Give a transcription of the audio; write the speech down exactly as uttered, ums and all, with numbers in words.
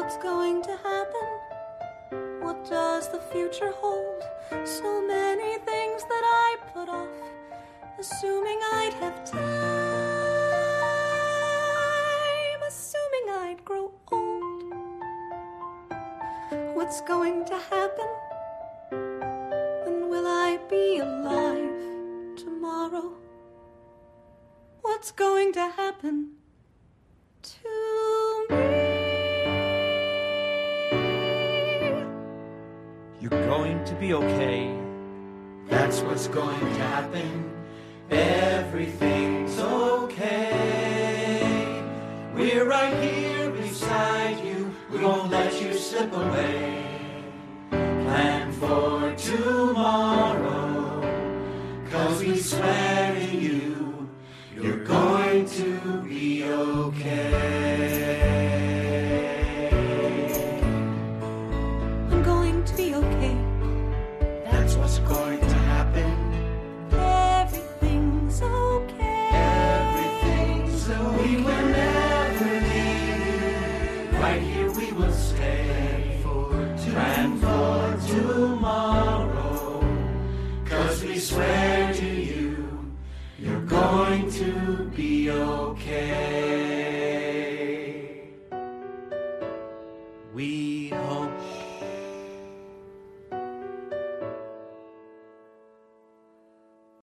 What's going to happen? What does the future hold? So many things that I put off, assuming I'd have time, assuming I'd grow old. What's going to happen? And will I be alive tomorrow? What's going to happen to me? You're going to be okay. That's what's going to happen. Everything's okay. We're right here beside you. We won't let you slip away. Plan for tomorrow, 'cause we swear to you, you're going to be okay. I'm going to be okay. That's what's going to happen. Everything's okay. Everything's okay. We will never leave you. Right here we will stay. Plan for tomorrow, 'cause we swear to you, you're going to be okay.